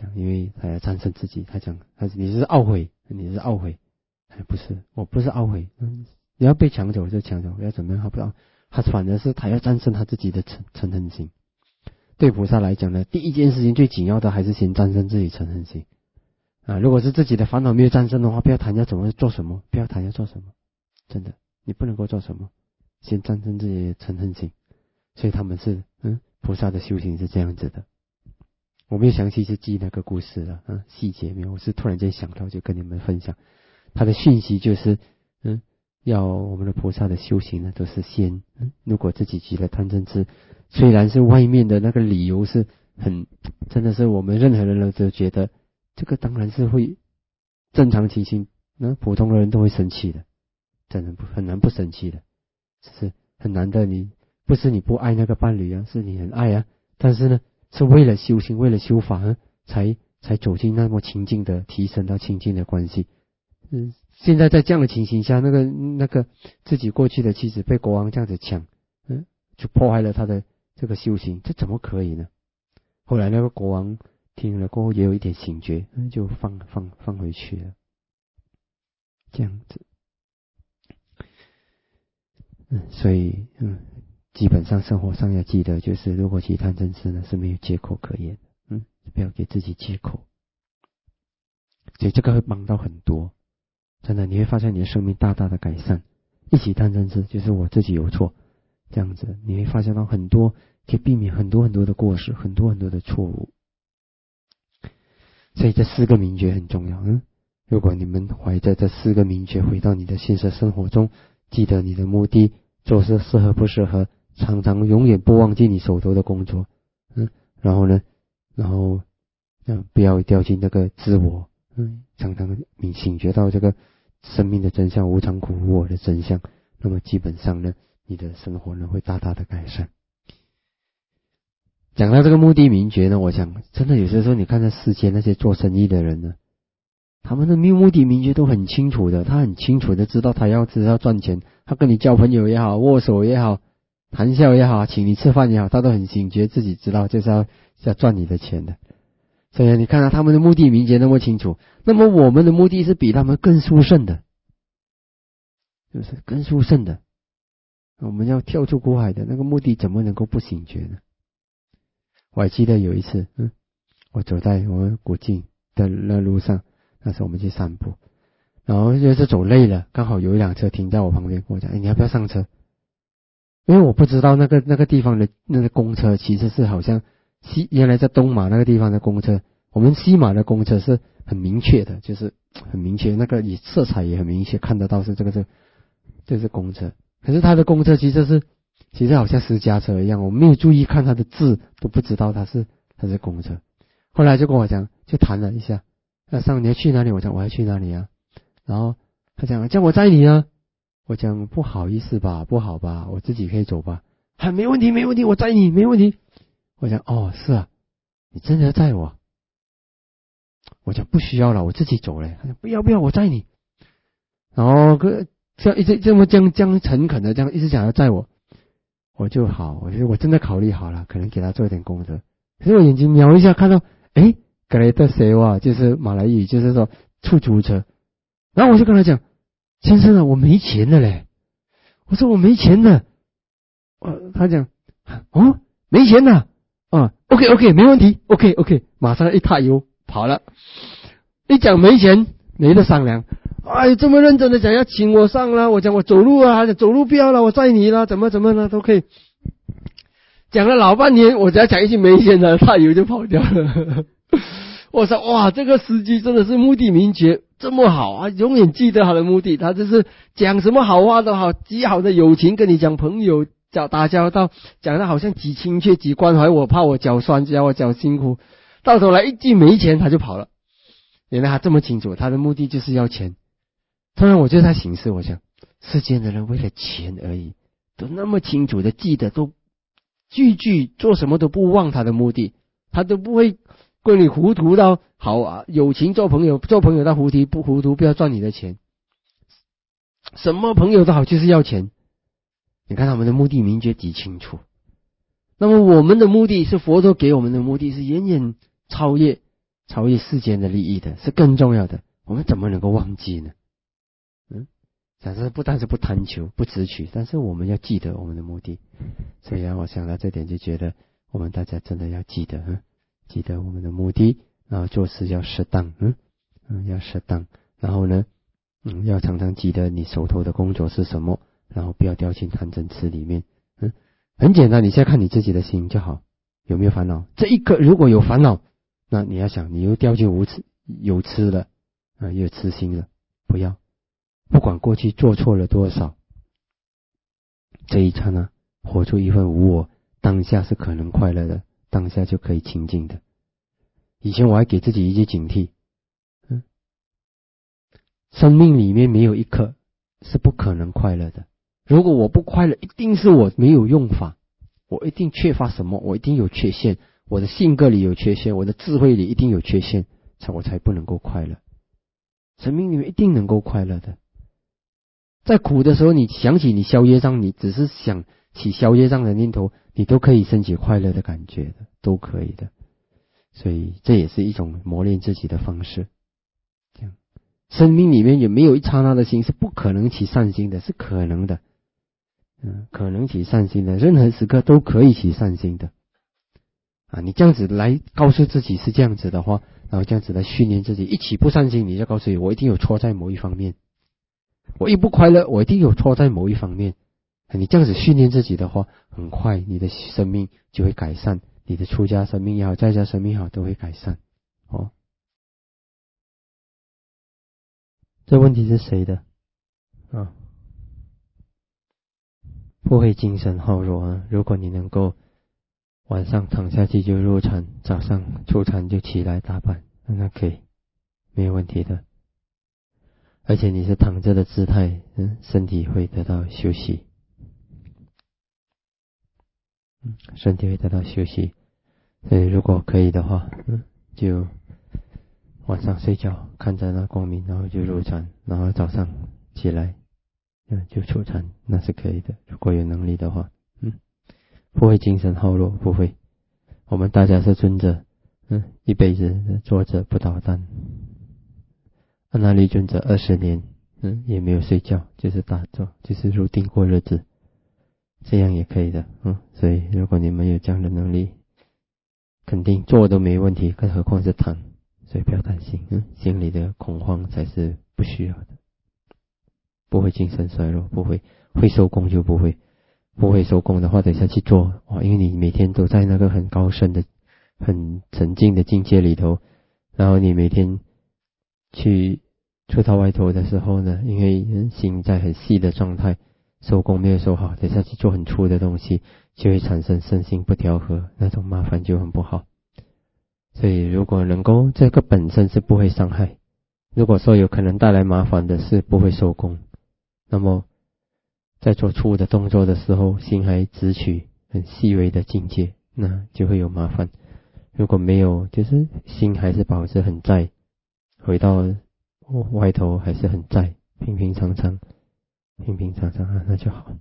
讲，因为他要战胜自己，他讲你是懊悔，不是，我不是懊悔，你要被抢走就抢走，要怎么样他不知道，他反而是他要战胜他自己的嗔恨心。对菩萨来讲呢，第一件事情最紧要的还是先战胜自己嗔恨心啊！如果是自己的烦恼没有战胜的话，不要谈要怎么做什么，不要谈要做什么，真的，你不能够做什么，先战胜自己的嗔恨心。所以他们是菩萨的修行是这样子的。我没有详细去记那个故事了细节没有，我是突然间想到就跟你们分享。他的讯息就是要我们的菩萨的修行呢，都是先如果自己起了贪嗔痴，虽然是外面的那个理由是真的是我们任何人都觉得这个当然是会正常情形，普通的人都会生气的，真的很难不生气的，是很难的。你不是你不爱那个伴侣啊，是你很爱啊，但是呢是为了修行为了修法才走进那么亲近的提升到亲近的关系。现在在这样的情形下，那个自己过去的妻子被国王这样子抢就破坏了他的这个修行，这怎么可以呢？后来那个国王听了过后也有一点醒觉，就放回去了，这样子。所以基本上生活上要记得，就是如果起贪嗔痴呢是没有借口可言的，不要给自己借口。所以这个会帮到很多，真的你会发现你的生命大大的改善。一起贪嗔痴就是我自己有错，这样子你会发现到很多可以避免很多很多的过失，很多很多的错误。所以这4个明觉很重要。如果你们怀着这4个明觉回到你的现实生活中，记得你的目的，做事适合不适合，常常永远不忘记你手头的工作，然后不要掉进那个自我，常常醒觉到这个生命的真相，无常苦无我的真相，那么基本上呢，你的生活呢会大大的改善。讲到这个目的明觉呢，我想真的有些时候你看这世间那些做生意的人呢，他们的目的明觉都很清楚的，他很清楚的知道他要赚钱，他跟你交朋友也好，握手也好，谈笑也好，请你吃饭也好，他都很醒觉自己知道就是要赚你的钱的。所以你看到他们的目的明觉那么清楚，那么我们的目的是比他们更殊胜的，就是更殊胜的。我们要跳出苦海的那个目的怎么能够不醒觉呢？我还记得有一次我走在我们古晋的那路上，那时候我们去散步，然后就是走累了，刚好有一辆车停在我旁边，跟我讲你要不要上车？因为我不知道那个地方的那个公车其实是好像原来在东马那个地方的公车，我们西马的公车是很明确的，就是很明确，那个色彩也很明确，看得到是这是公车。可是它的公车其实好像私家车一样，我没有注意看它的字，都不知道它是公车。后来就跟我讲，就谈了一下，你要去哪里？我讲我要去哪里啊？然后他讲叫我载你啊。我讲不好意思吧，不好吧，我自己可以走吧。没问题，我载你，没问题。我讲是啊，你真的载我？我讲不需要了，我自己走了。他讲不要，我载你。然后像一直这么诚恳的这样一直想要载我就好，我真的考虑好了，可能给他做一点功德。可是我眼睛瞄一下，看到格雷特塞瓦就是马来语，就是说出租车。然后我就跟他讲，先生啊，我没钱了嘞。我说我没钱了。他讲没钱了OK 没问题 OK 马上一踏油跑了。一讲没钱没得商量，这么认真的讲要请我上了，我讲我走路啊，走路不要了，我载你了，怎么了都可以。讲了老半天，我只要讲一句没钱了，踏油就跑掉了。我说哇，这个司机真的是目的明觉这么好啊，永远记得他的目的，他就是讲什么好话都好，极好的友情跟你讲朋友打交道，讲的好像极亲切极关怀我，怕我脚酸加我脚辛苦，到头来一句没钱他就跑了。原来他这么清楚，他的目的就是要钱。突然我就在醒思，我想世间的人为了钱而已，都那么清楚的记得，都句句做什么都不忘他的目的，他都不会归你糊涂到好啊，友情做朋友到糊涂不要赚你的钱，什么朋友都好就是要钱。你看他们的目的明觉极清楚。那么我们的目的是佛陀给我们的目的是远远超越超越世间的利益的，是更重要的，我们怎么能够忘记呢？假设不但是不贪求、不执取，但是我们要记得我们的目的。所以我想到这点，就觉得我们大家真的要记得，记得我们的目的，然后做事要适当，要适当。然后呢，要常常记得你手头的工作是什么，然后不要掉进贪嗔痴里面。很简单，你现在看你自己的心就好，有没有烦恼？这一刻如果有烦恼，那你要想，你又掉进有痴了，又有痴心了，不要。不管过去做错了多少，这一刹那活出一份无我，当下是可能快乐的，当下就可以清净的。以前我还给自己一些警惕，生命里面没有一刻是不可能快乐的。如果我不快乐，一定是我没有用法，我一定缺乏什么，我一定有缺陷，我的性格里有缺陷，我的智慧里一定有缺陷，我才不能够快乐。生命里面一定能够快乐的。在苦的时候，你想起你消业障，你只是想起消业障的念头，你都可以升起快乐的感觉的，都可以的。所以这也是一种磨练自己的方式。这样，生命里面也没有一刹那的心是不可能起善心的，是可能的。可能起善心的，任何时刻都可以起善心的。你这样子来告诉自己是这样子的话，然后这样子来训练自己，一起不善心，你就告诉你，我一定有错在某一方面。我一不快乐，我一定有错在某一方面。你这样子训练自己的话，很快你的生命就会改善，你的出家生命也好，在家生命也好，都会改善。这问题是谁的？不会精神耗弱如果你能够晚上躺下去就入禅，早上出禅就起来打扮，那可以，没有问题的。而且你是躺着的姿态，身体会得到休息，身体会得到休息。所以如果可以的话，就晚上睡觉，看着那光明，然后就入禅，然后早上起来，就出禅，那是可以的。如果有能力的话，不会精神耗弱，不会。我们大家是尊者，一辈子坐着不捣蛋。安那律尊者20年，也没有睡觉，就是打坐，就是入定过日子，这样也可以的，所以如果你们有这样的能力，肯定做都没问题，更何况是躺，所以不要担心，心里的恐慌才是不需要的，不会精神衰弱，不会，会收工就不会，不会收工的话，等一下去做，因为你每天都在那个很高深的、很沉静的境界里头，然后你每天去出到外头的时候呢，因为心在很细的状态，收工没有收好，等下去做很粗的东西，就会产生身心不调和，那种麻烦就很不好。所以如果能够，这个本身是不会伤害，如果说有可能带来麻烦的是不会收工，那么在做粗的动作的时候，心还直取很细微的境界，那就会有麻烦。如果没有，就是心还是保持很在，回到外头还是很在，平平常常那就好。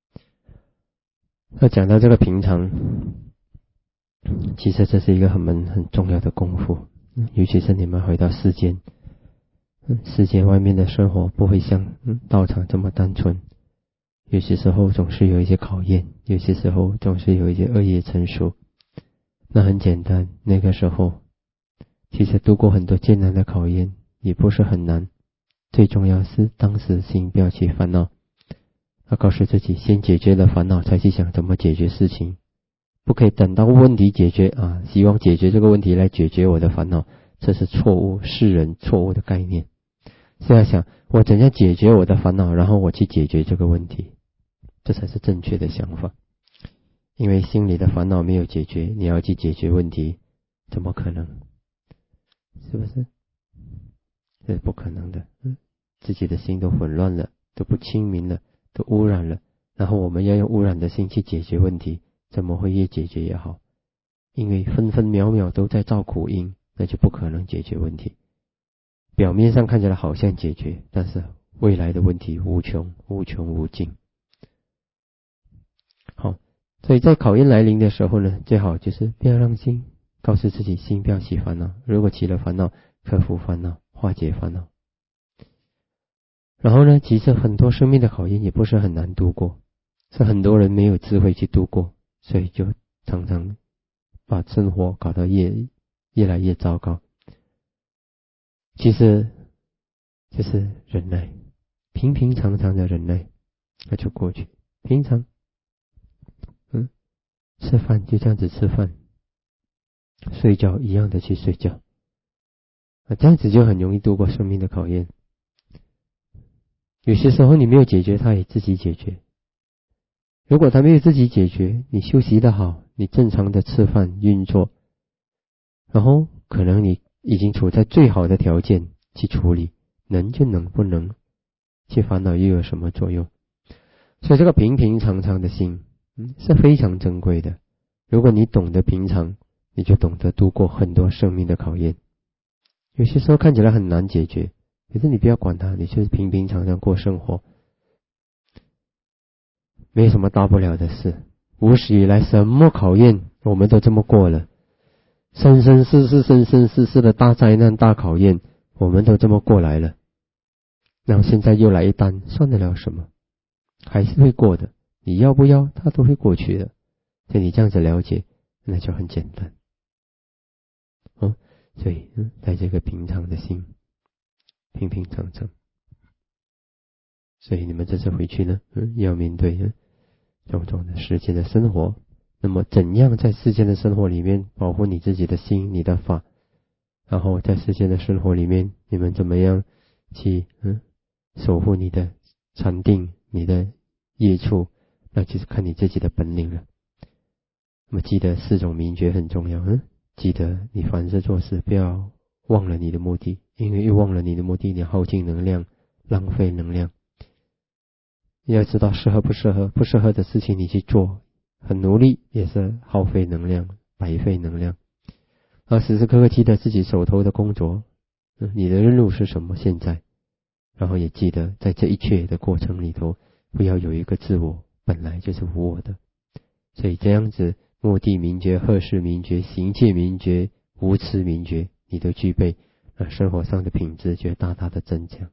那讲到这个平常，其实这是一个很重要的功夫，尤其是你们回到世间，世间外面的生活不会像道场这么单纯，有些时候总是有一些考验，有些时候总是有一些恶业成熟。那很简单，那个时候其实度过很多艰难的考验也不是很难，最重要是当时心不要起烦恼，要告诉自己先解决了烦恼才去想怎么解决事情，不可以等到问题解决希望解决这个问题来解决我的烦恼，这是错误，世人错误的概念。是要想我怎样解决我的烦恼，然后我去解决这个问题，这才是正确的想法。因为心里的烦恼没有解决，你要去解决问题，怎么可能？是不是？这是不可能的。自己的心都混乱了，都不清明了，都污染了，然后我们要用污染的心去解决问题，怎么会越解决越好？因为分分秒秒都在造苦因，那就不可能解决问题。表面上看起来好像解决，但是未来的问题无穷无尽。好，所以在考验来临的时候呢，最好就是不要让心告诉自己心不要起烦恼，如果起了烦恼，克服烦恼，化解烦恼。然后呢，其实很多生命的考验也不是很难度过，是很多人没有智慧去度过，所以就常常把生活搞得越来越糟糕。其实就是忍耐，平平常常的忍耐，那就过去。平常吃饭就这样子吃饭，睡觉一样的去睡觉，这样子就很容易度过生命的考验。有些时候你没有解决，它也自己解决。如果它没有自己解决，你休息的好，你正常的吃饭运作，然后可能你已经处在最好的条件去处理，能就能，不能去烦恼又有什么作用？所以这个平平常常的心是非常珍贵的。如果你懂得平常，你就懂得度过很多生命的考验。有些时候看起来很难解决，可是你不要管它，你就是平平常常过生活，没什么大不了的事。无始以来什么考验我们都这么过了，生生世世的大灾难大考验我们都这么过来了，然后现在又来一单，算得了什么？还是会过的，你要不要它都会过去的。所以你这样子了解，那就很简单。所以在这个平常的心，平平常常。所以你们这次回去呢，要面对种种的世间的生活。那么怎样在世间的生活里面保护你自己的心，你的法？然后在世间的生活里面，你们怎么样去守护你的禅定，你的业处？那就是看你自己的本领了。那么记得4种明觉很重要，记得你凡事做事不要忘了你的目的，因为一忘了你的目的，你耗尽能量，浪费能量。你要知道适合不适合，不适合的事情你去做，很努力也是耗费能量，白费能量。时时刻刻记得自己手头的工作，你的任务是什么现在，然后也记得在这一切的过程里头，不要有一个自我，本来就是无我的。所以这样子目的明觉、贺事明觉、行戒明觉、无痴明觉，你都具备，生活上的品质就会大大的增强。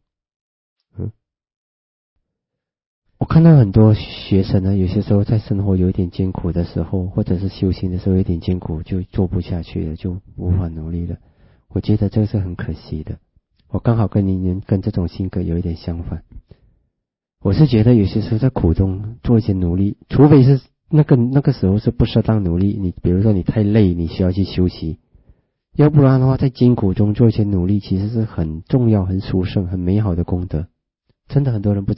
我看到很多学生呢，有些时候在生活有点艰苦的时候，或者是修行的时候有点艰苦，就做不下去了，就无法努力了。我觉得这个是很可惜的。我刚好跟您跟这种性格有一点相反。我是觉得有些时候在苦中做一些努力，除非是那个时候是不适当努力，你比如说你太累，你需要去休息，要不然的话在艰苦中做一些努力，其实是很重要、很殊胜、很美好的功德。真的很多人不